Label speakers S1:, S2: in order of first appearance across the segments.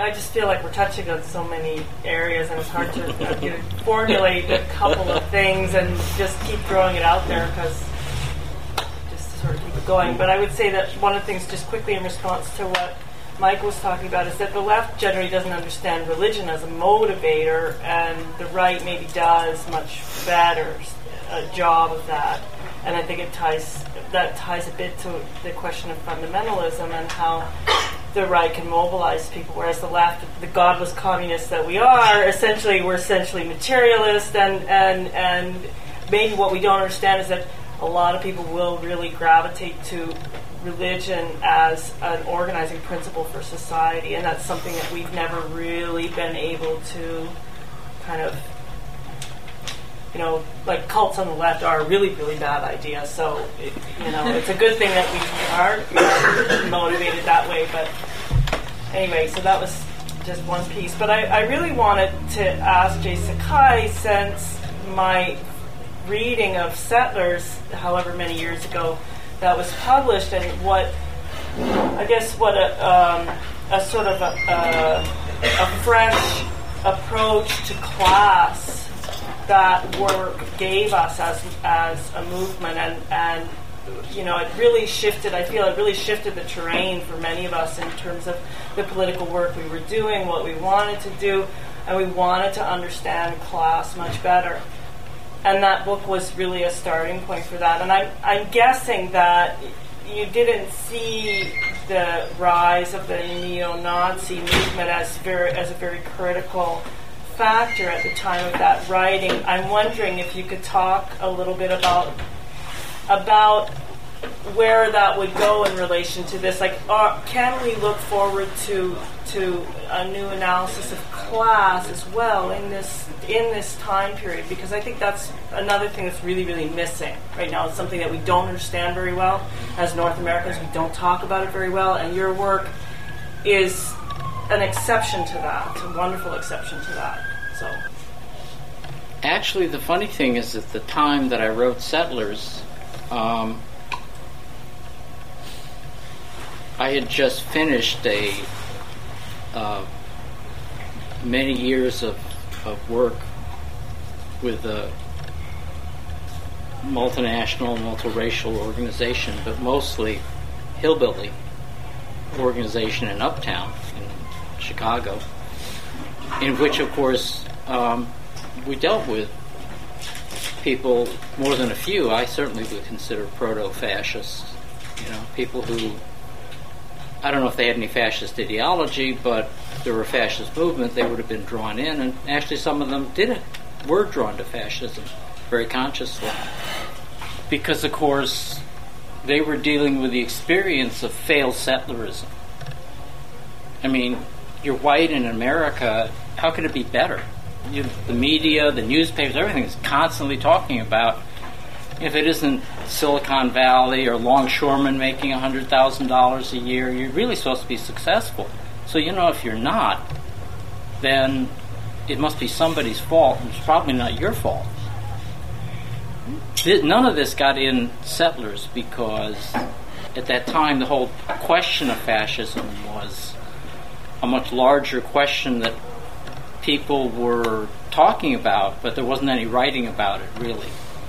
S1: I just feel like we're touching on so many areas, and it's hard to formulate a couple of things and just keep throwing it out there because just to sort of keep it going. But I would say that one of the things, just quickly in response to what Mike was talking about, is that the left generally doesn't understand religion as a motivator, and the right maybe does much better a job of that. And I think that ties a bit to the question of fundamentalism and how the right can mobilize people, whereas the left, the godless communists that we are, we're essentially materialist, and maybe what we don't understand is that a lot of people will really gravitate to religion as an organizing principle for society, and that's something that we've never really been able to kind of, like cults on the left are a really, really bad idea. So, it's a good thing that we are motivated that way. But anyway, so that was just one piece. But I really wanted to ask Jay Sakai, since my reading of Settlers, however many years ago, that was published, and what a sort of a fresh approach to class that work gave us as a movement, and it really shifted. I feel it really shifted the terrain for many of us in terms of the political work we were doing, what we wanted to do, and we wanted to understand class much better. And that book was really a starting point for that. And I'm guessing that you didn't see the rise of the neo-Nazi movement as a very critical factor at the time of that writing. I'm wondering if you could talk a little bit about where that would go in relation to this. Like, can we look forward to a new analysis of class as well in this time period? Because I think that's another thing that's really, really missing right now. It's something that we don't understand very well as North Americans. We don't talk about it very well, and your work is an exception to that, a wonderful exception to that. So,
S2: actually, the funny thing is, at the time that I wrote Settlers, I had just finished many years of work with a multinational, multiracial organization, but mostly hillbilly organization in Uptown in Chicago, in which, of course, we dealt with people, more than a few, I certainly would consider proto-fascists, people who, I don't know if they had any fascist ideology, but if there were a fascist movement, they would have been drawn in, and actually some of them were drawn to fascism very consciously. Because, of course, they were dealing with the experience of failed settlerism. I mean, you're white in America, how could it be better? The media, the newspapers, everything is constantly talking about, if it isn't Silicon Valley or longshoremen making $100,000 a year, you're really supposed to be successful. So, if you're not, then it must be somebody's fault, and it's probably not your fault. None of this got in Settlers because at that time the whole question of fascism was a much larger question that people were talking about, but there wasn't any writing about it, really,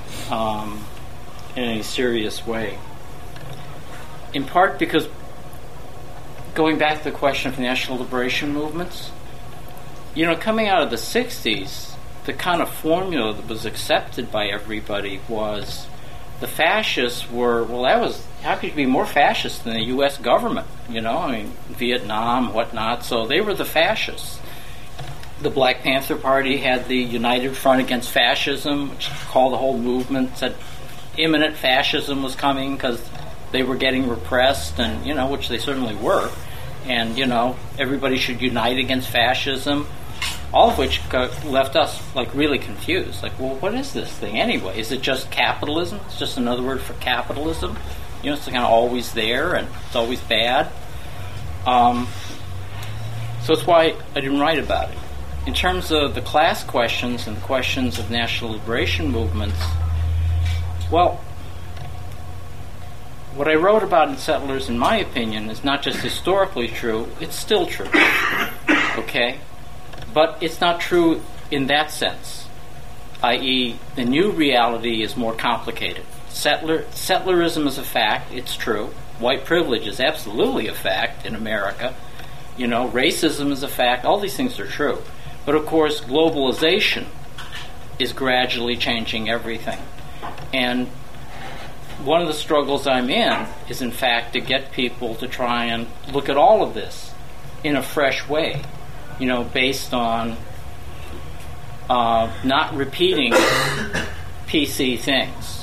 S2: in any serious way. In part because, going back to the question of national liberation movements, coming out of the 60s, the kind of formula that was accepted by everybody was the fascists were, how could you be more fascist than the U.S. government? Vietnam, whatnot, so they were the fascists. The Black Panther Party had the United Front Against Fascism, which called the whole movement, said imminent fascism was coming because they were getting repressed, and, which they certainly were. And, everybody should unite against fascism. All of which left us, really confused. Well, what is this thing anyway? Is it just capitalism? It's just another word for capitalism? It's kind of always there, and it's always bad. So that's why I didn't write about it. In terms of the class questions and the questions of national liberation movements, well, what I wrote about in Settlers, in my opinion, is not just historically true, it's still true. Okay? But it's not true in that sense, i.e., the new reality is more complicated. Settlerism is a fact, it's true. White privilege is absolutely a fact in America. Racism is a fact. All these things are true. But of course, globalization is gradually changing everything. And one of the struggles I'm in is, in fact, to get people to try and look at all of this in a fresh way, based on not repeating PC things.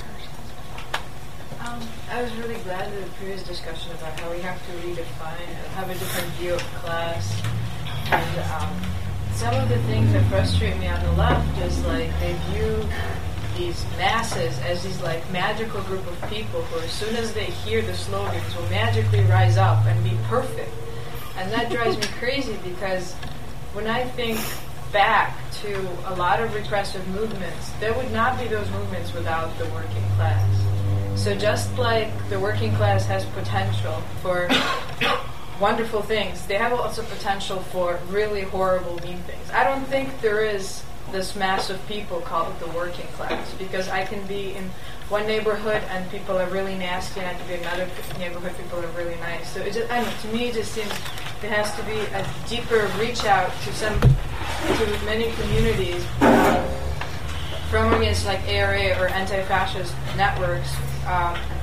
S3: I was really glad with the previous discussion about how we have to redefine and have a different view of class. And some of the things that frustrate me on the left is like they view these masses as these like magical group of people who, as soon as they hear the slogans, will magically rise up and be perfect. And that drives me crazy because when I think back to a lot of repressive movements, there would not be those movements without the working class. So just like the working class has potential for wonderful things, they have also potential for really horrible, mean things. I don't think there is this mass of people called the working class, because I can be in one neighborhood and people are really nasty, and I can be in another neighborhood, people are really nice. So it just, I don't know, to me it just seems there has to be a deeper reach out to many communities from against like ARA or anti-fascist networks